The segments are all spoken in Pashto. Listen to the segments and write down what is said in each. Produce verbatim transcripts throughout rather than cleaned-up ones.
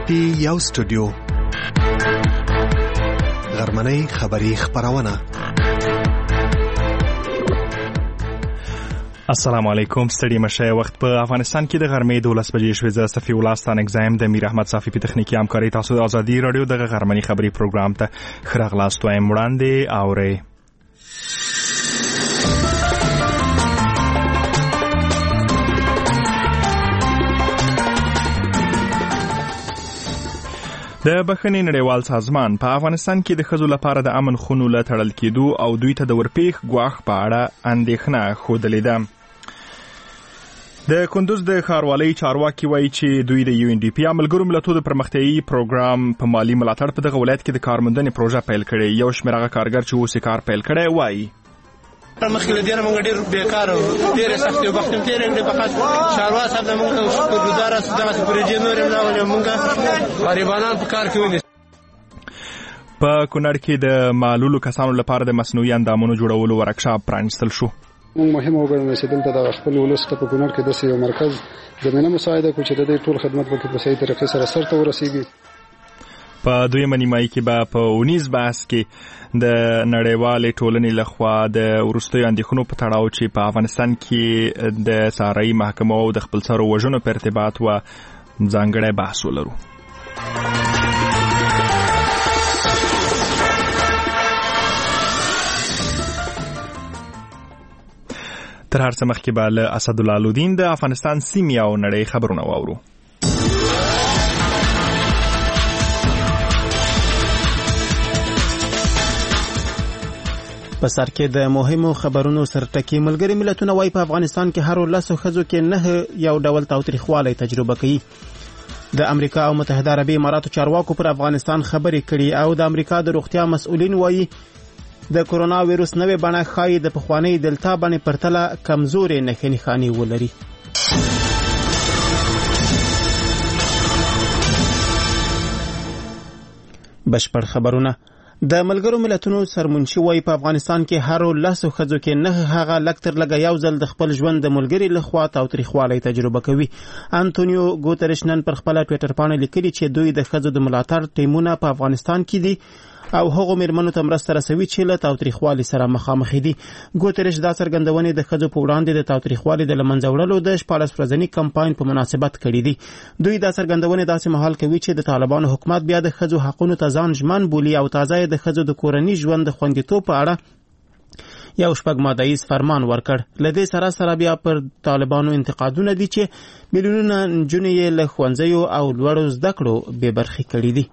پټي یو سټوډیو غرمنۍ خبری خبرونه. السلام علیکم. ستړي مشه. وخت په افغانستان کې د غرمې دولس بجې شوې. زه صفي الله ستان اگزایم د میر احمد صافي په تخنیکی همکاري تاسو د ازادي رادیو د غرمنۍ خبری پروګرام ته خراغلاست وایم. وړاندې اورئ. د بخښنې نړیوال سازمان په افغانستان کې د ښځو لپاره د امن خونو له تړل کېدو او دوی ته د ورپېښ ګواښ په اړه اندېښنه ښودلې ده. د کندوز د ښاروالۍ چارواکي وایي چې دوی د یو ان ډي پي ملګرو ملتونو د پرمختیایي پروګرام په مالي ملاتړ په دغه ولایت کې د کارموندنې پروژه پیل کړې. یو شمېر هغه کارګر چې اوس یې کار پیل کړی وایي مخکې له دې نه موږ ډېر بېکاره وو، ډېرې سختې وخت هم تېرې کړې. فقط چاروا صاحب نه موږ شکرګزاره یاست. دغسې پروژې نورې هم راولې موږ غریبانان په کار کې ونیسو. په کونړ کې د معلولو کسانو لپاره د مصنوعي اندامونو جوړولو ورکشاپ پرانیستل شو. موږ مهم وګڼو چې دلته د خپل ولس ته په کونړ کې داسې یو مرکز زمینه مساعده کړو چې د دې ټول خدمت پکې په صحیح طریقې سره سرته ورسیږي. په دویمه نیمایي کې به په اونیز بحث کې د نړیوالې ټولنې لخوا د وروستیو اندېښنو په تړاو چې په افغانستان کې د څارایي محکمو او د خپلسرو وژنو په ارتباط و ځانګړی بحث ولرو. تر هر څه مخکې به له اسدالله الدین د افغانستان سیمې او نړۍ خبرونه واورو. په سر کې د مهمو خبرونو سرټکی. ملګري ملتونه وايي په افغانستان کې هر لسو ښځو کې نه یو ډول تاوتریخوالی تجربه کوي. د امریکا او متحده عربي اماراتو چارواکو پر افغانستان خبرې کړي او د امریکا د روغتیا مسؤلین وايي د کورونا وایروس نوې بڼه ښایي د پخوانۍ دلتا بڼې پرتله کمزورې نښې نښانې ولري. بشپړ خبرونه. د ملګرو ملتونو سرمنشي وايي په افغانستان کې هر لسو ښځو کې نه هغه لږ تر لږه یو ځل د خپل ژوند د ملګري لخوا تاوتریخوالی تجربه کوي. انټونیو ګوترش نن پر خپله ټویټر پاڼه لیکلي چې دوی د ښځو د ملاتړ ټیمونه په افغانستان کې دي او هغو میرمنو ته مرسته رسوي چې له تاوتریخوالي سره مخامخ دي. ګوترش دا څرګندونې د ښځو په وړاندې د تاوتریخوالي د له منځه وړلو د شپاړس ورځني کمپاین په مناسبت کړي دي. دوی دا څرګندونې داسې مهال کوي چې د طالبانو حکومت بیا د ښځو حقونو ته ځان ژمن بولي او تازه د ښځو د کورني ژوند د خوندیتوب په اړه یو شپږ مادهیز فرمان ورکړ. له دې سره سره بیا پر طالبانو انتقادونه دي چې میلیونونه نجونې یې له ښوونځیو او لوړو زده کړو بې برخې کړي دي.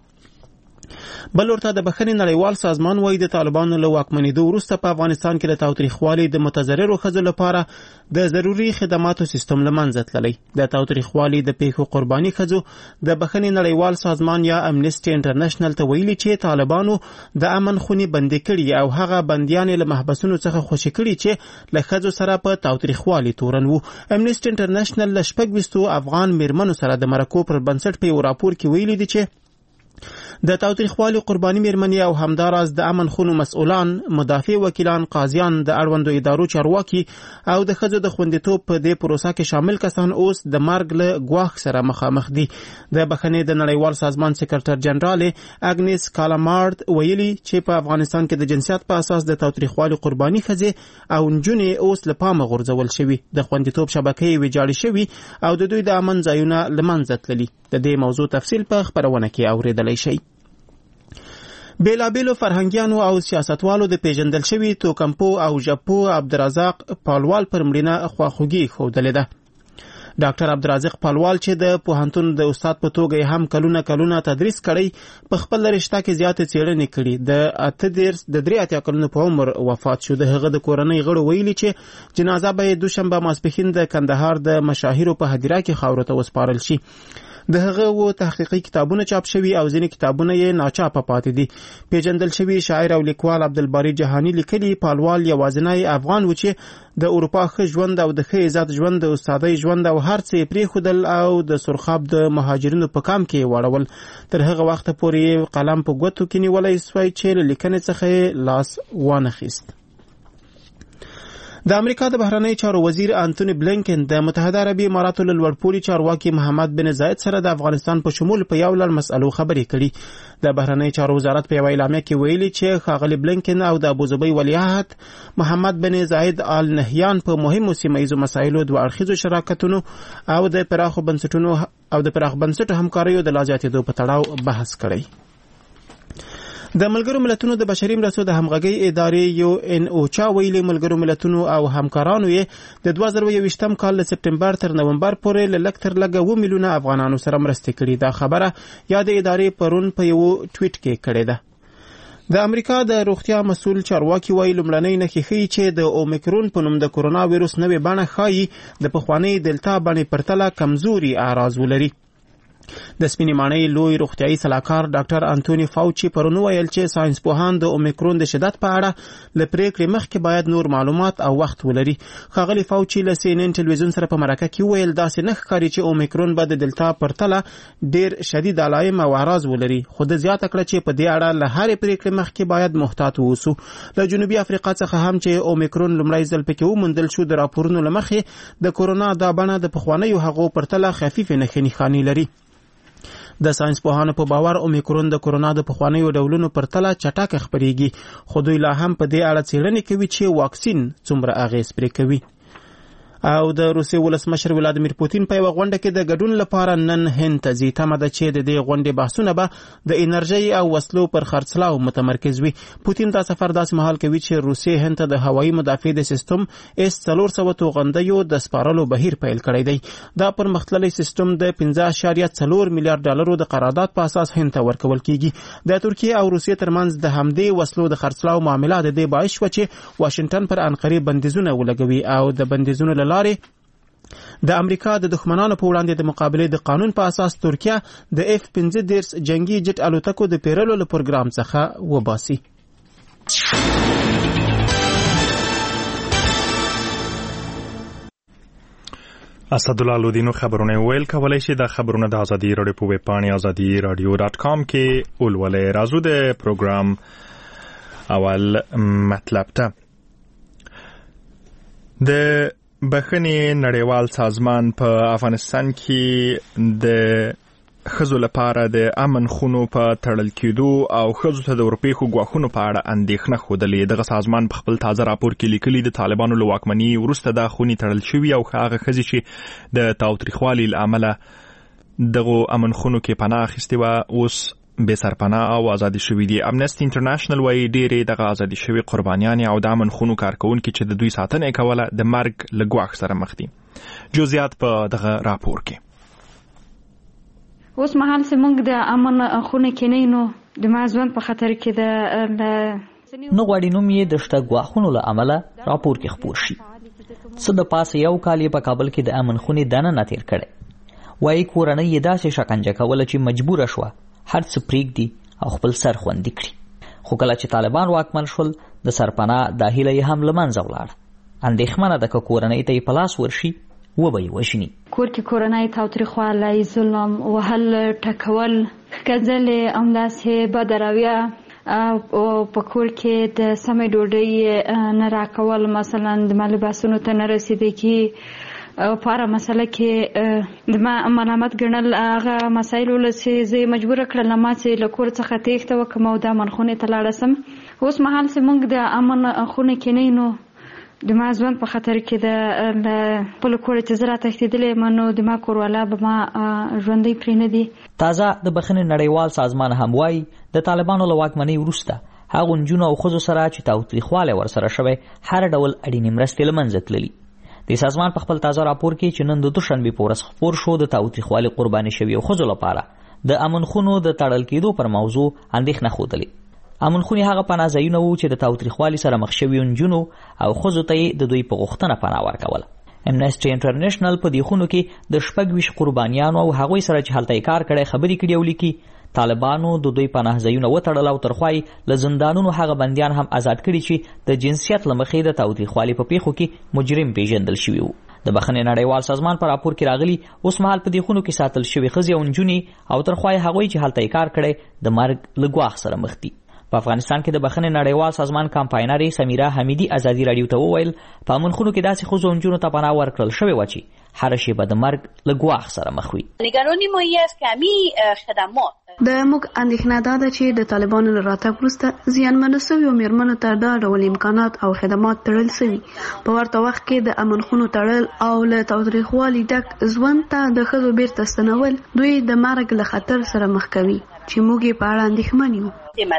بل ورته د بخښنې نړیوال سازمان وايي د طالبانو له واکمنېدو وروسته په افغانستان کې د تاوتریخوالي د متضررو ښځو لپاره د ضروري خدماتو سیستم له منځه تللی. د تاوتریخوالي د پیښو قرباني ښځو د بخښنې نړیوال سازمان یا امنیسټي انټرنیشنل ته ویلي چې طالبانو د امن خونې بندې کړي او هغه بندیانې له محبسونو څخه خوشي کړي چې له ښځو سره په تاوتریخوالي تورن وو. امنیسټي انټرنیشنل له شپږ ویشتو افغان میرمنو سره د مرکو پر بنسټ په یو راپور کې ویلي دي چې د تاوتریخوالي قرباني میرمنې او همداراز د امن خونو مسؤلان، مدافع وکیلان، قاضیان، د اړوندو ادارو چارواکي او د ښځو د خوندیتوب په دې پروسه کې شامل کسان اوس د مرګ له ګواښ سره مخامخ دي. د بخښنې د نړیوال سازمان سکرټر جنرال اګنیس کالامارد ویلي چې په افغانستان کې د جنسیت په اساس د تاوتریخوالي قرباني ښځې او نجونې اوس له پامه غورځول شوي، د خوندیتوب شبکې ویجاړې شوي او د دوی د امن ځایونه له منځه تللي. د دې موضوع تفصیل په خبرونه کې اورېدلی شئ. بیلابیلو فرهنګیانو او سیاستوالو د پیژندل شوي توکمپو او ژپو عبدالرزاق پالوال پر مړینه خواخوږي ښودلې ده. ډاکټر عبدالرزاق پالوال چې د پوهنتون د استاد په توګه هم کلونه کلونه تدریس کړی، په خپل رشته کې زیاتې څېړنې کړي. د اته دېرش د درې اتیا کلونو په عمر وفات شو. د هغه د کورنۍ غړو ویلي چې جنازه به یې دوشنبه ماسپښین د کندهار د مشاهیرو په هدیره کې خاورو ته وسپارل شي. د هغه و تحقیقي کتابونه چاپ شوي او ځینې کتابونه یې ناچاپه پاتې دي. پیژندل شوي شاعر او لیکوال عبدالباری جهانی لیکلي پالوال یوازینی افغان و چې د اروپا ښه ژوند او د ښه عزت ژوند، د استادۍ ژوند او هر څه یې پرېښودل او د سرخاب د مهاجرینو په کام کې واړول. تر هغه وخته پورې قلم په ګوتو کې نیولی سوی چې له لیکنې څخه یې لاس وانخیست. د امریکا د بهرنی چارو وزیر انټونی بلینکن د متحده عربی اماراتو له لوړپوړي چارواکي محمد بن زاید سره د افغانستان په شمول په یو لړ مسألو خبرې کړي. د بهرنی چارو وزارت په یو اعلامیه کې ویلي چې ښاغلي بلینکن او د ابوظبي ولیعهد محمد بن زاید آل نهیان په مهمو سیمه ییزو مسایلو دوه اړخیزو شراکتونو او د پراخو بنسټونو او د پراخ بنسټ همکاریو د لا زیاتېدو په تړاو بحث کړی. د ملګرو ملتونو د بشري مرستو د همغږۍ ادارې یو ان اوچا ویلي ملګرو ملتونو او همکارانو یې د دوه زره یوویشتم کال له سپټمبر تر نومبر پورې له لږ تر لږه اووه میلیونه افغانانو سره مرستې کړي. دا خبره یا د ادارې پرون په یو ټویټ کې کړې ده. د امریکا د روغتیا مسؤل چارواکي وایي لومړنۍ نښې ښیي چې د اومیکرون په نوم د کورونا ویروس نوې بڼه ښایي د پخوانۍ دلتا بڼې پرتله کمزوري اعراض ولري. د سپینې ماڼۍ لوی روغتیایي سلاکار ډاکټر انټونی فاوچي پرون ویل چې ساينس پوهان د اومیکرون د شدت په اړه له پریکړې مخکې باید نور معلومات او وخت ولري. ښاغلي فاوچي له سی ان ان ټلویزیون سره په مرکه کې ویل داسې نه ښکاري چې اومیکرون به د دلتا پرتله ډیر شدید علایم او اعراض ولري، خو د زیاته کړه چې په دې اړه له هرې پریکړې مخکې باید محتاط اوسو. له جنوبي افریقا څخه هم چې اومیکرون لومړی ځل پکې وموندل شو د راپورونو له مخې د کورونا دا بڼه د پخوانیو هغو پرتله خفیفې نښې نښانې لري. د ساينس پوهانو په باور اومیکرون د کورونا د پخوانیو ډولونو پرتله چټک خپرېږي، خو دوی لا هم په دې اړه څېړنې کوي چې واکسین څومره اغېز پرې کوي. او د روسیې ولسمشر ولادیمیر پوتین په یوه غونډه کې د ګډون لپاره نن هند ته ځي. تمه ده چې د دې غونډې بحثونه به د انرژۍ او وسلو پر خرڅلاو متمرکز وي. پوتین دا سفر داسې مهال کوي چې روسیې هند ته د هوایي مدافع د سیستم اس څلور سوه توغندیو د سپارلو بهیر پیل کړی دی. دا پرمختللی سیستم د پنځه اعشاریه څلور میلیارډ ډالرو د قرارداد په اساس هند ته ورکول کیږي. د ترکیې او روسیې ترمنځ د همدې وسلو د خرڅلاو معامله د دې باعث شوه چې واشنګټن پر انقرې بندیزونه ولګوي او د بندیزونو له لارې د امریکا د دښمنانو په وړاندې د مقابلې د قانون په اساس ترکیه د اف پنځه دېرش جنگي جټ الوتکو د پیرلو له پروګرام څخه وباسي. اسدالله لودینو خبرونه ویل کولای شي د خبرونه د ازادي رادیو په ویب پاڼې ازادي رادیو ډاټ کام کې ولولئ. راځو د پروګرام اول مطلب ته. د بخښنې نړیوال سازمان په افغانستان کې د ښځو لپاره د امن خونو په تړل کېدو او ښځو ته د ورپېښو ګواښونو په اړه اندېښنه ښودلې. دغه سازمان په خپل تازه راپور کې لیکلي د طالبانو له واکمني وروسته دا خونې تړل شوي او هغه ښځې چې د تاوتریخوالي له امله دغو امن خونو کې پناه اخیستې وه اوس بې سرپناه او ازادي شوي دي. امنسټي انټرنیشنل وایي ډېرې دغه ازادي شوي قربانیانې او د امن خونو کارکوونکي چې د دوی ساتنه یې کوله د مرګ له ګواښ سره مخ دي. جزئیات په دغه راپور کې. اوس مهال چې موږ د امن خونه کې نه نو د ما ژوند په خطر کې ده. نو غواړي نوم یې د شته ګواښونو له امله راپور کې خپور شي. څه د پاسه یو کال یې په کابل کې د امن خونې دننه تېر کړی. وایي کورنۍ یې داسې شکنجه کوله چې مجبوره شوه هر څه پرېږدي او خپل سر خوندي کړي. خو کله چې طالبان واکمن شول د سرپناه دا هیله یې هم له منځه ولاړه. اندېښمنه ده که کورنۍ ته یې په لاس ورشي وبه یې وژني. کور کې کورنۍ تاوتریخوالی، ظلم، وهل، ټکول، ښکنځلې، همداسې بده رویه او په کور کې د سمې ډوډۍ نه راکول، مثلا د ما لباسونو ته نه رسېدګي او په هره مسله کې د ما ملامت ګڼل. هغه مسایل ول چې زه مجبوره کړلم ما چې له کور څخه تېښته وکړم او د امن خونې ته لاړه سم. اوس مهال چې موږ د امن خونه کې نه نو د ما ژوند په خطر کې ده. له خپل کوره چې زه راتښتېدلی یم نو د ما کوروالا به ما ژوندی پرې نه دي. تازه د بخښنې نړیوال سازمان هم وایي د طالبانو له واکمنۍ وروسته هغو نجونو او ښځو سره چې تاوتریخوالی ورسره شوی هر ډول اړینې مرستې له منځه تللي. د سازمان په خپل تازه راپور کې چې نن د دوشنبې په ورځ خپور شو د تاوتریخوالي قرباني شویو ښځو لپاره د امن خونو د تړل کېدو پر موضوع اندېښنه ښودلې. امن خونې هغه پناه ځایونه وو چې د تاوتریخوالي سره مخ شویو نجونو او ښځو ته یې د دوی په غوښتنه پناه ورکوله. امنسټي انټرنیشنل په دې خونو کې د شپږ ویشت قربانیانو او هغوی سره چې هلته یې کار کړی خبرې کړي او لیکي طالبانو د دوی پناه ځایونه وتړل او ترخوا یې له زندانونو هغه بندیان هم آزاد کړي چې د جنسیت له مخې د تاوتریخوالي په پیښو کې مجرم پیژندل شوي وو. د بخښنې نړیوال سازمان په راپور کې راغلي اوس مهال په دې خونو کې ساتل شوي ښځې او نجونې او ترخوا یې هغوی چې هلته یې کار کړی د مرګ له ګواښ سره مخ دي. په افغانستان کې د بخښنې نړیوال سازمان کمپاینرې سمیرا حمیدي ازادي راډیو ته وویل په امنخونو کې داسې ښځو او نجونو ته پناه ورکړل شوې وه چې هره شیبه د مرګ له ګواښ سره مخ وي. نگرانی ما یې است که همین خدمات د موږ اندېښنه دا ده چې د طالبانو له راتګ وروسته زیانمنو سویو میرمنو ته دا ډول امکانات او خدمات تړل سوي. په ورته وخت کې د امنخونو تړل او له تاوتریخوالي ډک ژوند ته د ښځو بیرته ستنول دوی د مرګ له خطر سره مخ کوي چې موږ یې په اړه اندېښمن یو.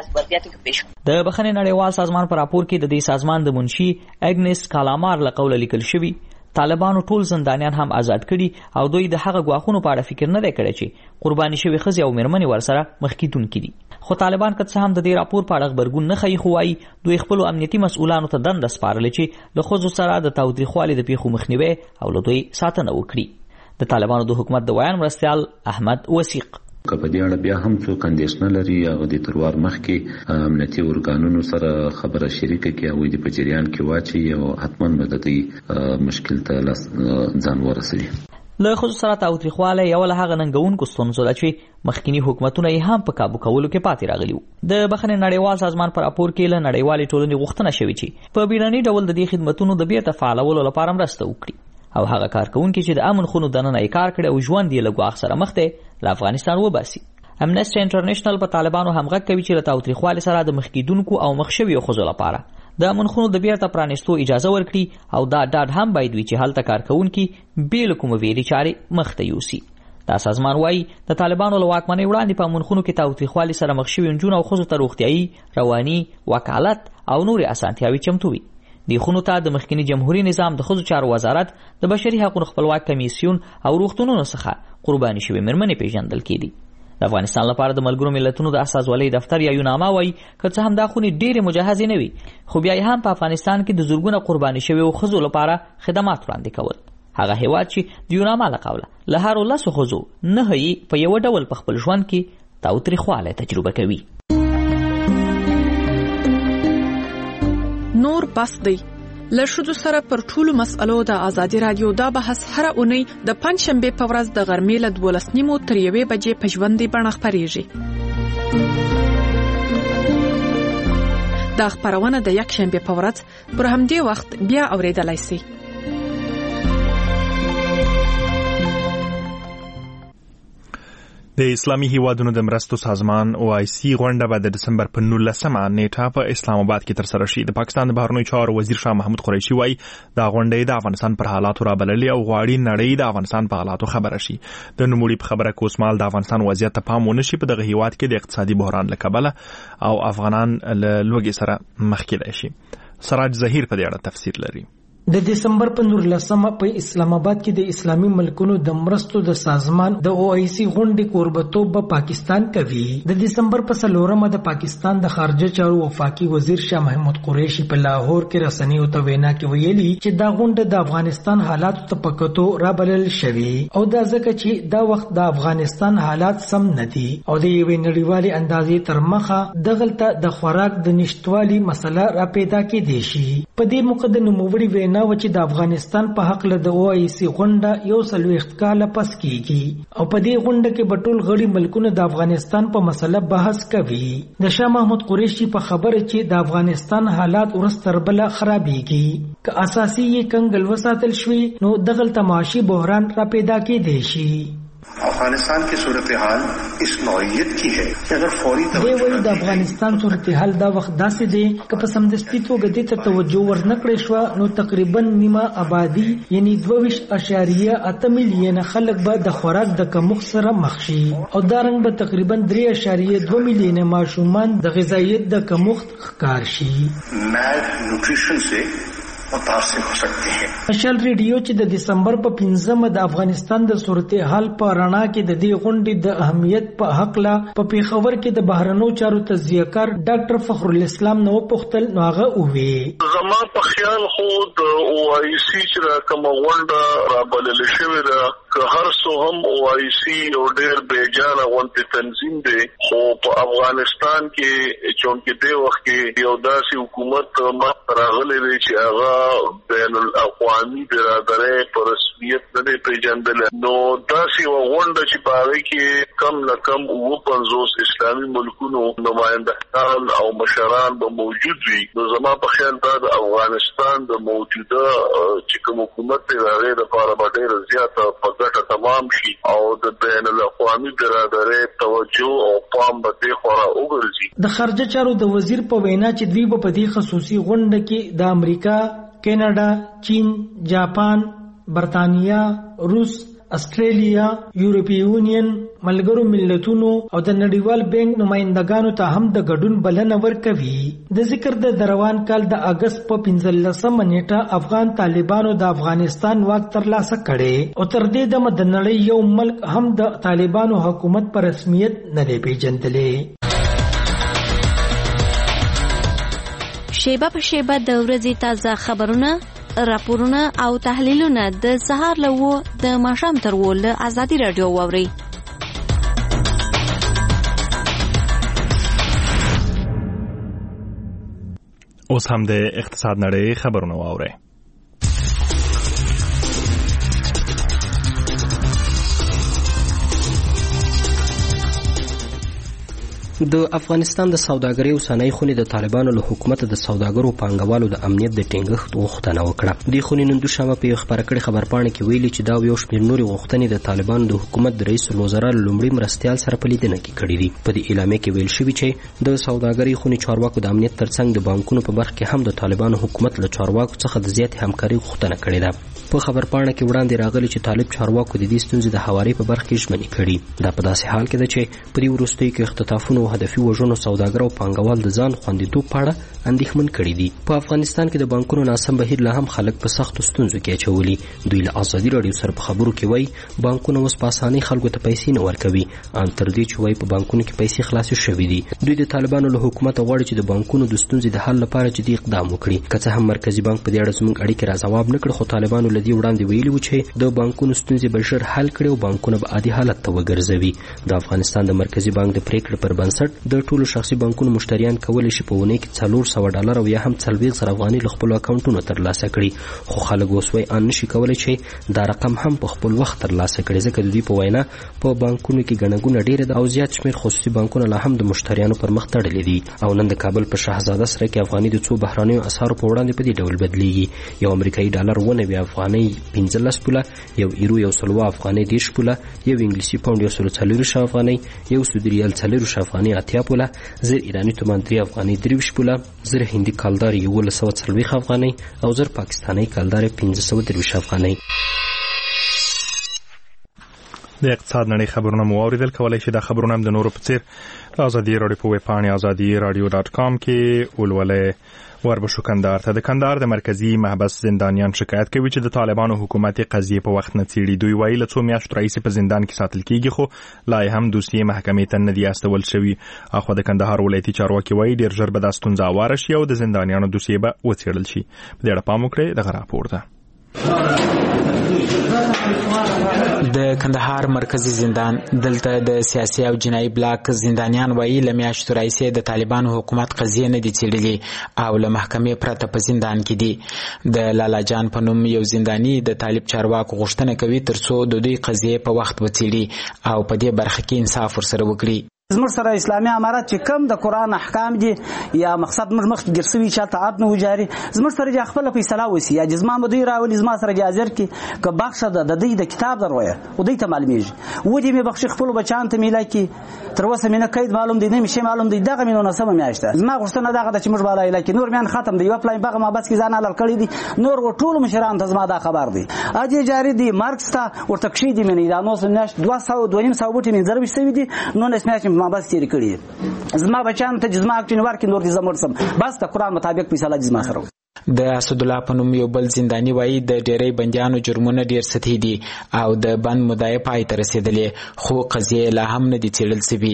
د بخښنې نړیوال سازمان په راپور کې د دې سازمان د منشي اګنس کالامار له قوله لیکل شوي طالبانو ټول زندانیان هم آزاد کړي او دوی د هغه ګواښونو په اړه فکر نه دی کړی چې قرباني شوي ښځې او میرمنې ورسره مخ کیدونکي دي. خو طالبان که څه هم د دې راپور په اړه غبرګون نه ښیي، خو وایي دوی خپلو امنیتي مسؤلانو ته دنده سپارلې چې له ښځو سره د تاوتریخوالي د پیښو مخنیوی او له دوی ساتنه وکړي. د طالبانو د حکومت د ویان مرستیال احمد وثیق که په دې اړه بیا هم څوک اندېښنه لري هغه د تروار مخکې امنیتي ارګانونو سره خبره شریکه کړي او د په جریان کې واچي او حتما به د دې مشکل ته ځان ورسوي. له ښځو سره تاوتریخوالی یوه له هغه ننګونکو ستونزو ده چې مخکینی حکومتونه یې هم په کابو کولو کې پاتې راغلي وو. د بخښنې نړیوال سازمان په راپور کې له نړیوالې ټولنې غوښتنه شوې چې په بیړني ډول د دې خدمتونو د بیرته فعالولو لپاره مرسته وکړي او هغه کارکونکي چې د امن خونو دننه یې کار کړی او ژوند یې له ګواښ سره مخ دی له افغانستان وباسي. امنسټي انټرنیشنل په طالبانو همغږ کوي چې له تاوتریخوالي سره د مخ کیدونکو او مخ شویو ښځو لپاره د امن خونو د بیرته پرانیستو اجازه ورکړي او دا ډاډ هم باید وي چې هلته کارکونکي بې له کومه ویرې چارې مخ ته یوسي. دا سازمان وایي د طالبانو له واکمنۍ وړاندې په امن خونو کې تاوتریخوالي سره مخ شوي نجونو او ښځو ته روغتیایي، رواني، وکالت او نورې اسانتیاوې چمتو وي. دې خونو ته د مخکني جمهوریت نظام د ښځو چارو وزارت، د بشري حقوقو خپلواک کمیسیون او روغتونونو څخه قرباني شوې میرمنې پیژندل کېدي. د افغانستان لپاره د ملګرو ملتونو د استازولۍ دفتر یا یوناما وایي که څه هم دا خونې ډېرې مجهزې نه وي، خو بیا هم په افغانستان کې د زرګونه قرباني شویو ښځو لپاره خدمات وړاندې کول. هغه هیواد چې د یوناما له قوله له هرو لسو ښځو نهه یې په یوه ډول په خپل ژوند کې تاوتریخوالی تجربه کوي. نور بس دی له ښځو سره پر ټولو مسئلو د ازادي راډیو دا بحث هره اونۍ د پنجشنبې په ورځ د غرمې له دولس نیمو تر یوې بجې په ژوندۍ بڼه خپرېږي. دا خپرونه د یکشنبې په ورځ پر همدې وخت بیا اورېدلای شئ. د اسلامي هیوادونو د مرستو سازمان او آی سی غونډه به د دسمبر په نولسمه نیټه په اسلام آباد کې ترسره شي. د پاکستان د بهرنیو چارو وزیر شاه محمود قریشي وایي دا غونډه د افغانستان پر حالاتو رابللې او غواړي نړۍ د افغانستان په حالاتو خبره شي. د نوموړي په خبره کې اوسمهال د افغانستان وضعیت ته پام ونه شي په دغه هیواد کې د اقتصادي بحران له کبله او افغانان له لوږې سره مخ کېدای شي. سراج ظهیر په دې اړه تفسیر لري. د دسمبر په نولسمه په اسلام آباد کې د اسلامي ملکونو د مرستو د سازمان د او آی سی غونډې کوربتوب په پاکستان کوي. د دسمبر په څلورمه د پاکستان د خارجه چارو وفاقي وزیر شاه محمود قریشي په لاهور کې رسنیو ته وینا کې ویلي چې دا غونډه د افغانستان حالات ته پکتو رابلل شوی او دا ځکه چې دا وخت د افغانستان حالات سم نه دي او د یوې نړیوالې اندازې تر مخه دغلته د خوراک د نشټوالي مسله را پیدا کېدای شي. په دې موقع د نوموړي وینا و چې د افغانستان په حق له د او آی سی غونډه یو څلوېښت کاله پس کیږي او په دې غونډه کې به ټول غړي ملکونه د افغانستان په مسله بحث کوي. د شاه محمود قریشي په خبره چې د افغانستان حالات ورځ تر بله خرابېږي، که اساسي یې کنګل وساتل شوي نو دغلته معاشي بحران را پیدا کېدای شي. افغانستان کی صورتحال اس نوعیت کی ہے کہ اگر فوری توجه د افغانستان صورتحال دا وخت داسې دی که په سمدستي توګه دې ته توجه ورنکړې شوه نو تقریبا نیمه آبادي یعنی دوه ویشت اعشاریه اته میلیونه خلک به د خوراک د کمښت سره مخ شي او دارنګ به تقریبا درې اعشاریه دوه میلیونه ماشومان د غذایت د کمښت ښکار شي. مال نیوټریشن سے متاثر ہو سکتے ہیں. مشال ریډیو چې د دسمبر په پنځمه د افغانستان د صورتحال په رڼا کې د دې غونډې د اهمیت په حق لا په پیښور کې د بهرنیو چارو تجزیه‌کار ډاکټر فخر الاسلام نو پختل نوغه اووي. زما په خیال خو د او آی سی چې کوم غونډه را بلل شوې ده که هر څو هم او آی سی او ډېر بیجانه غونډې تنظیم دی خو په افغانستان کې چونکې دی وخت کې یو داسې حکومت مخته راغلی دی چې هغه بین الاقوامي برادرۍ په رسمیت نه دی پیژندلی نو داسې یوه غونډه چې په هغې کې کم نه کم اووه پنځوس اسلامي ملکونو نمایندګان او مشران به موجود وي نو زما په خیال دا د افغانستان د موجوده چې کوم حکومت دی د هغې دپاره به ډېره زیاته په ګټه تمام شي او د بین الاقوامي برادرۍ توجه او پام به دې خورا وګرځي. د خارجه چارو د وزیر په وینا چې دوی به په دې خصوصي غونډه کې د امریکا، کینیډا، چین، جاپان، برطانیا، روس، استرالیا، یورپی یونین، ملګرو ملتونو او د نړیوال بانک نمائندګانو ته هم د ګډون بلنه ورکوي. د ذکر د روان کال د اگست په پنځلسمه نیټه افغان طالبانو د افغانستان واک ترلاسه کړي او تر دې دمه د نړۍ یو ملک هم د طالبانو حکومت په رسمیت نه دی پیژندلی. شیبه په شیبه د ورځې تازه خبرونه، راپورونه او تحلیلونه د سهار له وو د ماښام تر وو له ازادي راډیو واورئ. اوس هم د اقتصاد نړۍ خبرونه واورئ. د افغانستان د سوداګرۍ اوسنۍ خونې د طالبانو له حکومت د سوداګرو پانګوالو د امنیت د ټینګښت غوښتنه وکړه. دې خونې نن دوشنبه په یو خبره کړې خبرپاڼه کې ویلي چې دا یو شمېر نورې غوښتنې د طالبانو د حکومت د رئیس الوزرا لومړي مرستیال سره په لیدنه کې کړې دي. په دې اعلامیه کې ویل شوي چې د سوداګرۍ خونې چارواکو د امنیت ترڅنګ د بانکونو په برخه کې هم د طالبانو حکومت له چارواکو څخه د زیاتې همکارۍ غوښتنه کړې ده. په خبرپاڼه کې وړاندې راغلي چې طالب چارواکو د دې ستونزې د هوارۍ په برخه کې ژمنې کړي. دا په داسې حال کې ده چې په دې وروستیو کې اختطافونو او هدفي وژنو سوداګر او پانګوال د ځان خوندیتوب په اړه اندېښمن کړي دي. په افغانستان کې د بانکونو ناسم بهیر لا هم خلک په سختو ستونزو کې اچولي. دوی له ازادي راډیو سره په خبرو کې وایي بانکونه اوس په اسانۍ خلکو ته پیسې نه ورکوي ان تر دې چې وایي په بانکونو کې پیسې خلاصې شوي دي. دوی د طالبانو له حکومت غواړي چې د بانکونو د ستونزې د حل لپاره جدي اقدام وکړي. که څه هم مرکزي بانک په دې اړه زموږ اړیکې را ځواب نه کړ خو طالبانو له دې وړاندې ویلي و چې د بانکونو ستونزې به ژر حل کړي او بانکونه به عادي حالت ته وګرځوي. د افغانستان د مرکزي بانک د پریکړې پر بنسټ د ټولو شخصي بانکونو مشتریان کولی شي په اونۍ کې څلور سوه ډالر او یا هم څلوېښت زره افغانۍ له خپلو اکاونټونو ترلاسه کړي خو خلک اوس وایي ان نشي کولی چې دا رقم هم په خپل وخت ترلاسه کړي ځکه د دوی په وینا په بانکونو کې ګڼه ګوڼه ډېره ده او زیات شمېر خصوصي بانکونه لا هم د مشتریانو پر مخ تړلي دي. او نن د کابل په شهزاده سره کې افغانۍ د څو بهرنیو اسعارو په وړاندې په دې ډول بدلیږي. یو امریکایي ډالر اووه نوي افغانۍ پنځلس پوله، یو ایرو یو سل اووه افغانۍ دېرش پوله، یو انګلیسي پاونډ یو سل څلوېښت افغانۍ، یو سعودي ریال څلوېښت افغانۍ اتیا پوله، زر ایراني تومان درې افغانۍ درویشت پوله، زر هندي کالدار یولس سوه څلوېښت افغانۍ او زر پاکستاني کالدار پنځه سوه درویشت افغانۍ. د اقتصاد نړۍ خبرونه مو واورېدل. کولی شئ دا خبرونه هم د نورو په څېر ازادي راډیو په ویب پاڼې ازادي راډیو ډاټ کام کې ولولئ. وربشو کندهار ته د کندهار د مرکزي محبس زندانیان شکایت کوي چې د طالبانو حکومت قضیې په وخت نه څېړي. دوی وایي له څو میاشتو راهیسې په زندان کې ساتل کېږي خو لا یې هم دوسیې محکمې ته نه دي استول شوي. اخوا د کندهار ولایتي چارواکي وایي ډېر ژر به دا ستونزه هواره شي او د زندانیانو دوسیې به وڅېړل شي. په دې اړه پام وکړئ. دغه راپور ده. د کندهار مرکزی زندان دلته د سیاسي او جنایي بلاک زندانیان وایي له میاشتو راهیسې د طالبانو حکومت قضیې نه دي څېړلې او له محکمې پرته په زندان کې دي. د لالا جان په نوم یو زنداني د طالب چارواکو غوښتنه کوي ترڅو د دوی قضیې په وخت وڅېړي او په دې برخه کې انصاف ورسره وکړي. زموږ سره اسلامي امارات چې کم د قرآن احکام دي یا مقصد موږ مخکې ګیر شوي چې هلته عد نه وجاري زموږ سره چې خپله فیصله وسي یا جزما به دوی راولي زما سره چې حاضر کړي که بخښه ده د دوی د کتاب در وایه و دوی ته معلومېږي ودې مې بخښي خپلو بچیانو ته میله کړي تر اوسه مې نه قید معلوم دی نه مې شی معلوم دی دغه مې نولسمه میاشت ده زما غوښتنه دغه ده چې موږ به علاحله کړي نور میان ختم دی یوه پلاین بغه محبس کې ځان حلال کړی دي نور و ټولو مشرانو ته زما دا خبر دی اجې جاري دی مرګ سته ورته کښې دي مې نه دا نولس میاشت دوه سوه دوه نیم سوه بوټې مې ضرب شوي دي نولس میاشتې مې په محبس تېرې کړي زما بچیانو ته چې زما اکټین ورکړي نور دې زه مړ سم بس د قرآن مطابق فیصله دې زما سره د اسدالله په نوم یو بل زنداني وایي د ډېری بندیانو جرمونه ډېر سطحي دي او د بند مدعا پای ته رسېدلې خو قضیې لا هم نه دي څېړل شوي.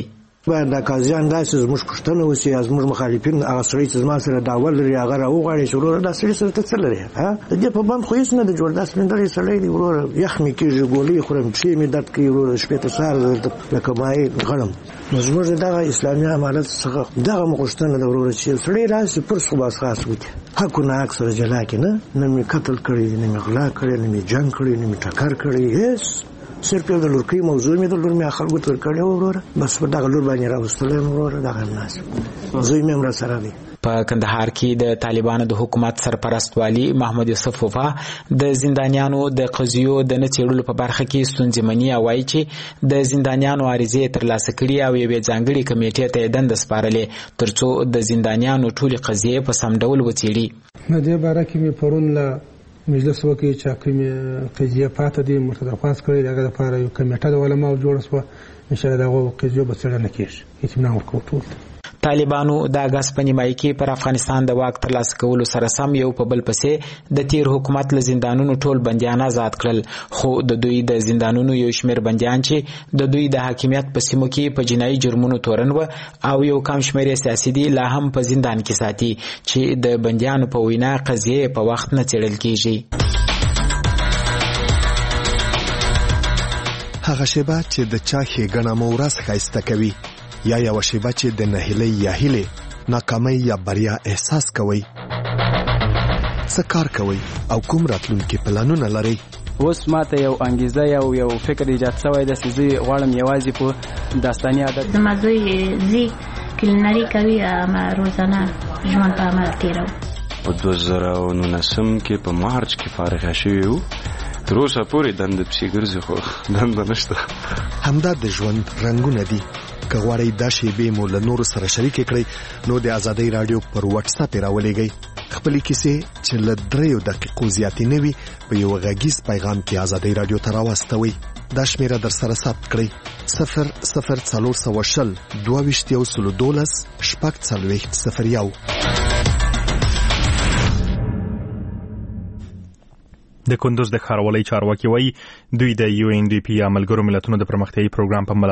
باید دا قاضیان داسې زموږ پوښتنه وشي یا زموږ مخالفین هغه سړی چې زما سره دعوه لري هغه راوغواړي چې وروره دا سړي سره ته څه لرې د دې په بند خو هېڅ نه ده جوړ دا سپېندلی سړی دی وروره یخ مې کېږي ګولۍ خورم پښې مې درد کوي وروره شپې تر سهار درته لکه مایع غړم نو زموږ د دغه اسلامي عمالت څخه دغه مو غوښتنه ده وروره چې یو سړی راشي پرس خو باس خاص وکړي حق و نحق سره جلا کړي نه نه مې قتل کړی نه مې غلا کړی نه مې جنګ کړی نه مې ټکر کړی هېڅ صرف یو د لورکۍ موضوع مې د لور مې خلکو ته ورکړې وه وروره بس په دغه لور باندې راوستلی یم وروره دغه مناسب زوی مې هم راسره دی. په کندهار کې د طالبانو د حکومت سرپرست والي محمد یوسف وفا د زندانیانو د قضیو د نه څېړلو په برخه کې ستونزې مني او وایي چې د زندانیانو عریضې ترلاسه کړي او یوې ځانګړې کمیټې ته یې دنده سپارلې تر څو د زندانیانو ټولې قضیې په سم ډول وڅېړي. د دې باره کې مې پرون له مجلس وکړي چې کومې قضیې پاته دي موږ ته درخواست کړی د هغه لپاره یو کمیټه د علماو جوړه شوه انشاءالله د هغو قضیو به څېړنه کېږي اطمینان ورکوو ټول ته. طالبانو د اګست په نیمایي کې پر افغانستان د واک ترلاسه کولو سره سم یو په بل پسې د تیر حکومت له زندانونو ټول بندیان آزاد کړل خو د دوی د زندانونو یو شمېر بندیان چې د دوی د حاکمیت په سیمو کې په جنایي جرمونو تورن و او یو کم شمېر سیاسي دي لا هم په زندان کې ساتي چې د بندیانو په وینا قضیې په وخت نه څېړل کېږي. هغه شیبه چې د چا ښېګڼه مو ورځ ښایسته کوي یا یوه شیبه چې د نهیلۍ یا هیلې ناکامۍ یا بریا احساس کوئ څه کار کوئ او کوم راتلونکي پلانونه لرئ. اوس ماته یو انګیزه یو یو فکر ایجاد شوی ده چې زه غواړم یوازې په داستاني عادت زما زوی ځي کلینري کوي اما روزانه ژوند په عمل تېروو. په دوه زره نولسم کې په مارچ کې فارغه شوي وو تر اوسه پورې دنده پسې ګرځي خو دنده نشته. همدا د ژوند رنګونه دي. که غواړئ دا شیبې مو له نورو سره شریکې کړئ نو د ازادۍ راډیو پر واتس اپ یې راولېږئ. خپلې کیسې چې له دریو دقیقو زیاتې نه وي په یو غږیز پیغام کې ازادۍ راډیو ته راواستوئ. دا شمیره در سره ثبت کړئ صفر صفر څلور سوه شل دوه ویشت یو سلو دولس شپږ څلوېښت صفر یو. د کندوز د ښاروالۍ چارواکي وایي دوی د یو ان ډي پي یا ملګرو ملتونو د پرمختیایي پروګرام په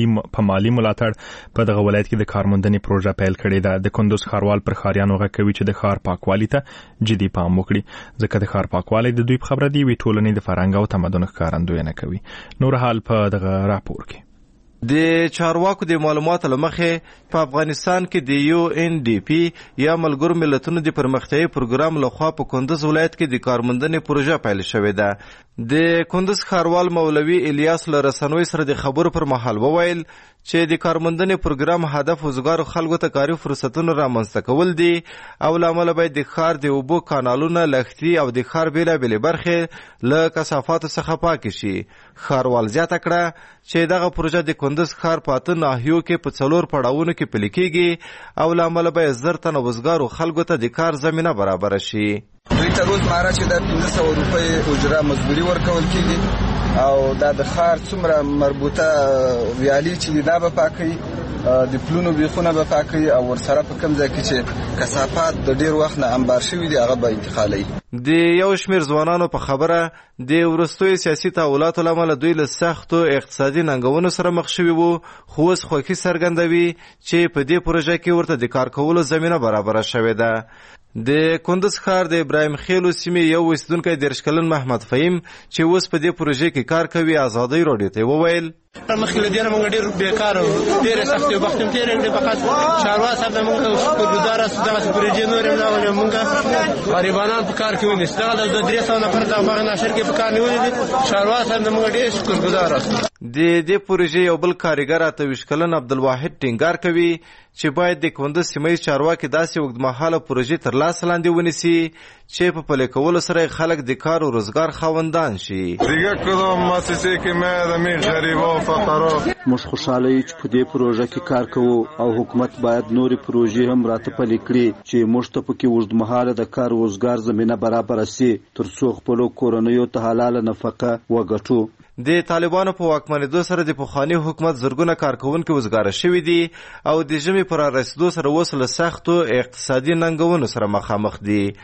مالي ملاتړ په دغه ولایت کې د کارموندنې پروژه پیل کړې ده. د کندوز ښاروال پر ښاریانو غږ کوي چې د ښار پاکوالي ته جدي پام وکړي ځکه د ښار پاکوالی د دوی په خبره دی وی ټولنې د فرهنګ او تمدن ښکارندویي کوي. نور حال په دغه راپور کې د چارواکو د معلوماتو لمخې په افغانستان کې د یو ان ډي پي یا ملګرو ملتونو د پرمختیایي پروګرام لخوا په کندوز ولایت کې د کارموندنې پروژه پیل شوې ده. د کندوز ښاروال مولوي الیاس له رسنوي سره د خبرو پر مهال وویل چې د کارموندنې پروګرام هدف وزګارو خلکو ته کاري فرصتونه رامنځته کول دي او له امله باید د ښار د اوبو کانالونه لښتي او د ښار بېلابېلې برخې له کثافاتو څخه پاکې شي. ښاروال زیاته کړه چې دغه پروژه د کندوز ښار په اته ناحیو کې په څلور پړاوونو کې پلي کېږي او له امله باید زر تنه وزګارو خلکو ته د کار زمینه برابره شي. دوی ته روزمره چې د پنځه سوه روپۍ اجره مزدوري ورکول کېږي او دا د ښار څومره مربوطه ویالې چې دي دا به پاکوي د پلونو بیخونه به پاکوي او ورسره په کوم ځای کې چې کثافات د ډېر وخت نه انبار شوي دي هغه به انتقالوي. د یو شمېر ځوانانو په خبره د وروستیو سیاسي تحولاتو له امله دوی له سختو اقتصادي ننګونو سره مخ شوي وو خو اوس خوښي څرګندوي چې په دې پروژه کې ورته د کار کولو زمینه برابره شوې ده. د کندوز ښار د ابراهیم خیلو سیمې یو اوسیدونکی دېرش کلن محمد فهیم چې اوس په دې پروژې کې کار کوي ازادۍ راډیو ته وویل مخکې له دې نه موږ ډېر بېکاره وو ډېرې سختې وخت هم تېرې کړې فقط چاروا صاحب نه موږ شکرګزاره سو دغسې پروژې نورې هم راولې موږ غریبانان په کار کې ونیسو دغه د درې سوه نفر دغه ناشر کې په کار نیولي دي چاروا صاحب نه موږ ډېر شکرګزاره سو. د دې پروژې یو بل کارګر اته ویشت کلن عبدالواحد ټینګار کوي چې باید د کندوز سیمه ییز چارواکي داسې اوږدمهاله پروژې تر لاس لاندې ونیسي چې په پلي کولو سره خلک د کار او روزګار خاوندان شي. دیگه کدام مؤسسه کې مې د می غریبو فقرا موږ خوشاله یو چې په دې پروژه کې کار کوو او حکومت باید نورې پروژې هم راته پلي کړي چې موږ ته پکې اوږدمهاله د کار او روزګار زمینه برابره سي ترڅو خپلو کورنیو ته حلاله نفقه وګټو. د طالبانو په واکمنېدو سره د پخواني حکومت زرګونه کارکوونکي وزګاره شوي دي او د ژمي پر رارسېدو سره اوس له سختو اقتصادي ننګونو سره مخامخ دي.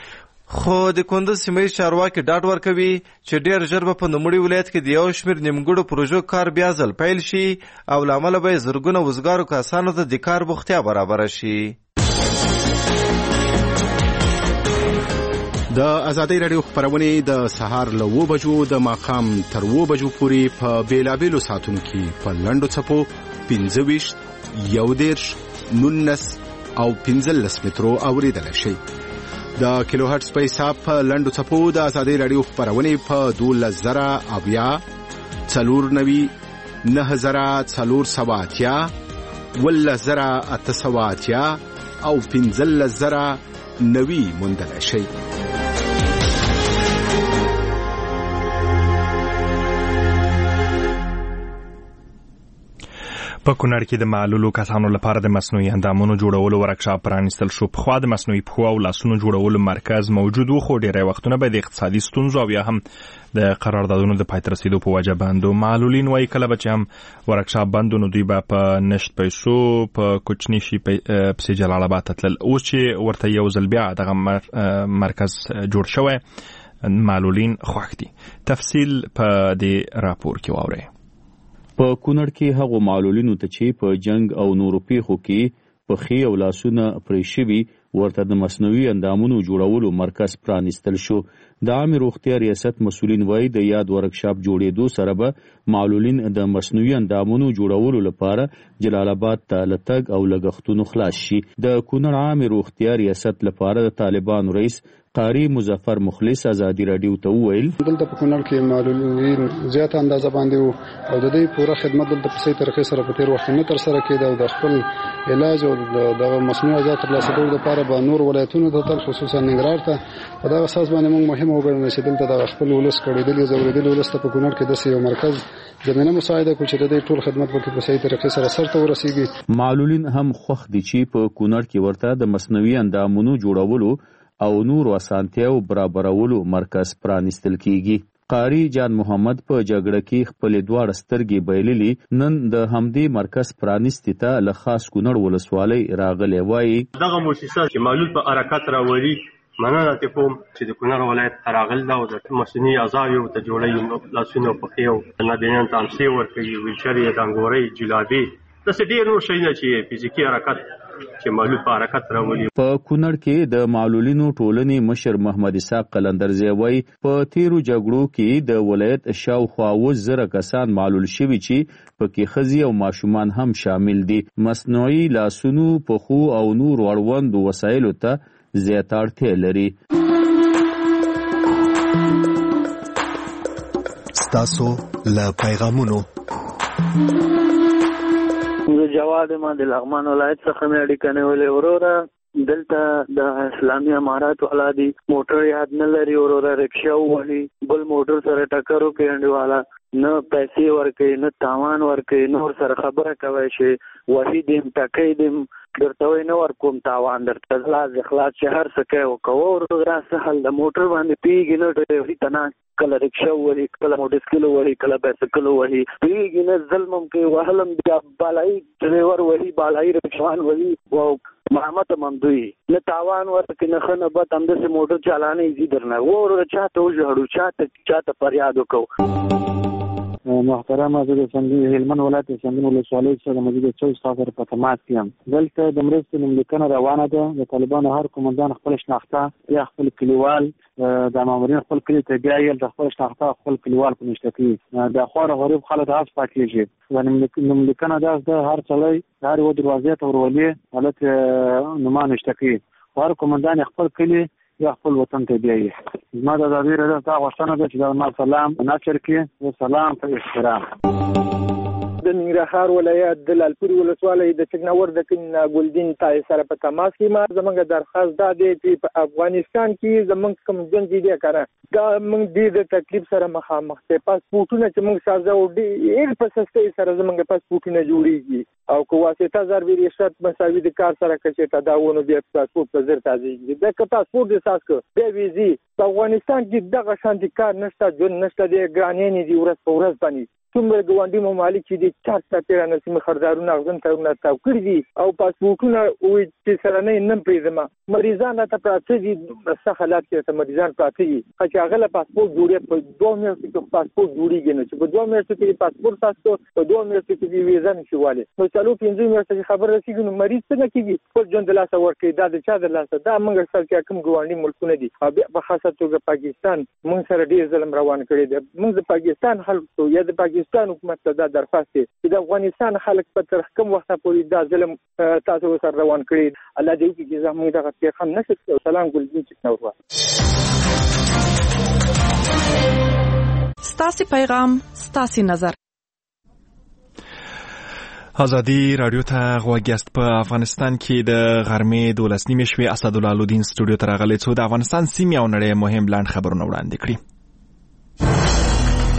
خو د کندز سیمه چارواکي ډاډ ورکوي چې ډیر ژر به په نوموړي ولایت کې د یو شمېر نیمګړو پروژو کار بیا ځل پیل شي او له امله به یې زرګونه وزګارو کسانو ته د کار بوختیا برابره شي. د ازادۍ راډیو خپرونې د سهار له اوو بجو د ماښام تر اوو بجو پورې په بیلابیلو ساعتونو کې په لنډو څپو پنځه ویشت، یو دېرش، نولس او پنځلس مترو اورېدلی شئ. د کیلو هرټز په حساب په لنډو څپو د ازادۍ راډیو خپرونې په دولس زره اویا، څلور نوي، نهه زره څلور سوه اتیا، اوولس زره اته سوه اتیا او پنځلس زره نوي موندلی شئ. په کونړ کې د معلولو کسانو لپاره د مصنوعي اندامونو جوړولو ورکشاپ پرانیستل شو. پخوا د مصنوعي پښو او لاسونو جوړولو مرکز موجود و، خو ډیری وختونه به د اقتصادي ستونزو او یا هم د قراردادونو د پای ته رسیدو په وجه بند و. معلولین وایي کله به چې هم ورکشاپ بند و نو دوی به په نشت پیسو په کوچني شي پسې جلال آباد ته تلل. اوس چې ورته یو ځل بیا دغه مرکز جوړ شوی، معلولین خوښ دي. تفصیل په دې راپور کې واورئ. په کونړ کې هغو معلولینو ته چې په جنگ او نورو پیښو کې پښې او لاسونه پرې شوي ورته د مصنوعي اندامونو جوړولو مرکز پرانیستل شو. د عامې روغتیا ریاست مسؤلین وایي د یاد ورکشاپ جوړېدو سره به معلولین د مصنوعي اندامونو جوړولو لپاره جلال آباد ته له تګ او لګښتونو خلاص شي. د کونړ عامې روغتیا ریاست لپاره د طالبانو رئیس قاری مظفر مخلص ازادي راډیو ته وویل دلته په کونړ کې معلولین زیاته اندازه باندې وو او د دې پوره خدمت دلته په صحیح طریقې سره په تیر وخت نه تر سره کېده او د خپل علاج او د مصنوعي اعضاء ترلاسه کولو لپاره به نور ولایتونو ته تل خصوصا ننګرهار ته په دغه اساس باندې موږ مهمه وګڼله چې دلته د خپل ولس کړېدلي ضرورېدلي ولس ته په کونړ کې داسې یو مرکز زمینه مساعده کړو چې د دې ټول خدمت به په صحیح طریقې سره سرته ورسیږي. معلولین هم خوښ دي چې په کونړ کې ورته د مصنوعي اندامونو جوړولو او نور اسانتیاو برابرولو مرکز پرانیستل کیږي. قاری جان محمد په جګړه کې خپل دواړه سترګې بایللې، نن د همدې مرکز پرانیستي ته له خاص کونړ ولسوالۍ راغلی. وایي دغه مؤسسه چې معلول په حرکت راولي مننه ته کوم چې د کونړ ولایت ته راغلی ده او د مصنوعي اعضاو ته جوړوي، لاسونه او پښې او نابینان ته امسې ورکوي، ویلچر یې ډنګورۍ، جلابې، داسې ډېر نور شیونه چې فزیکي حرکت چې معلول په حرکت راولي. په کونړ کې د معلولینو ټولنې مشر محمد اسحاق قلندرزی وایي په تیرو جګړو کې د ولایت شاوخوا اووه زره کسان معلول شوي چې پکې ښځې او ماشومان هم شامل دي. مصنوعي لاسونو، پښو او نور اړوندو وسایلو ته زیاته اړتیا لري. ستاسو له پیغامونو زه جواد ما د لغمان ولایت څخه مې اړیکه نیولې. وروره دلته د اسلامي امارات والا دي موټر یاد نه لري، وروره رکشا وولي، بل موټر سره ټکر وکړي انډیواله، نه پیسې ورکوي نه تاوان ورکوي، نور سره خبره کوي چې وحي دیم ټکۍ دیم درته وایي نه ورکوم تاوان درته خلاص اخلاص چې هر څه کوي وکوه. وروره سهل د موټر باندې پیږي نه ډرایوري ته نه، کله رکشا وولي، کله موټرسایکل وولي، کله بایسکل وولي، پیږي نه، ظلم هم کوي، وهلم بیا بالایي ډرایور وهي، بالایي رکشوان وهي او محمد ممدوی نه تاوان ورکړي نه ښه نه بد همداسې موټر چالانه ایزي درنه. وروره چاته وژاړو، چاته چاته فریاد وکړو. محترم زه د هلمند ولایت د سنګین ولسوالۍ څخه د مجید چویس سافر په تماس کې یم. دلته د مرستې نوملیکنه روانه ده. د طالبانو هر قومندان خپل شناخته یا خپل کلیوال د مامورین خپل کلي ته بیایي، د خپل شناخته خپل کلیوال په نشته کوي. د خواره غریب خلک هغه پاکېږي. د نوملیکنه داسې ده هر سړی د هر یوه دروازې ته ورولي هلته نوما نشته کوي. هر قومندان خپل کلي یا خپل وطن ته بیایي. زما د ازادۍ راډیو دا غوښتنه ده چې دا ما سلام نشر کړي و سلام په احترام. د ننګرهار ولایت د لالپورې ولسوالۍ د چکناور د کلي ګلدین تای سره په تماس کې ما زموږ درخواست دا دی چې په افغانستان کې زموږ کوم ژوند دي کنه دا موږ ډېر د تکلیف سره مخامخ دي. پاسپورټونه چې موږ سازو ډېر په سستۍ سره زموږ پاسپورټونه جوړیږي او کو واسطه ضروري ریاست مساوي د کار سره کې چې تداونه بیا پاسپورټ په زر تازه دا که پاسپورټ د ساس کو بیا ویزي په افغانستان کې دغه شان دي کار نشته، ژوند نشته، د ګرانې دي ورځ په ورځ باندې څومره ګاونډي ممالک چې دي چا ته رانه سیمه خردارونه غزن ته تاو کړی دي او پاسپورتونه وې چې سره نه نن پریزما مریضان ته پراته دي څه حالات کې ته مریضان پراته دي چې هغه پاسپورت جوړي په دوه میاشتو کې پاسپورت جوړیږي نه چې په دوه میاشتو کې پاسپورت تاسو په دوه میاشتو کې ویزا نشواله نو چالو پنځه میاشتې خبر رسیدي نو مریض څنګه کیږي خپل ژوند د لاسه ورکړي دا د چا د لاسه دا موږ سره چې کوم ګاونډي ملکونه دي او په خاصه توګه پاکستان موږ سره ډیر ظلم روان کړی دی موږ د پاکستان خلکو یا د پاکستان حکومت ته دا درخواست دی چې د افغانستان خلک په تر کوم وخت پورې دا ظلم تاسو سره روان کړی الله دې وکړي چې زموږ دغه پیغام نشي سلام ګلدین چتنور ستاسو پیغام ستاسو نظر ازادي رادیو ته غوږیاست. په افغانستان کې د غرمې دولس نیمې شوې اسدالله الدین سټوډیو ته راغلی څو د افغانستان سیمې او نړۍ مهم لاند خبرونه وړاندې کړي.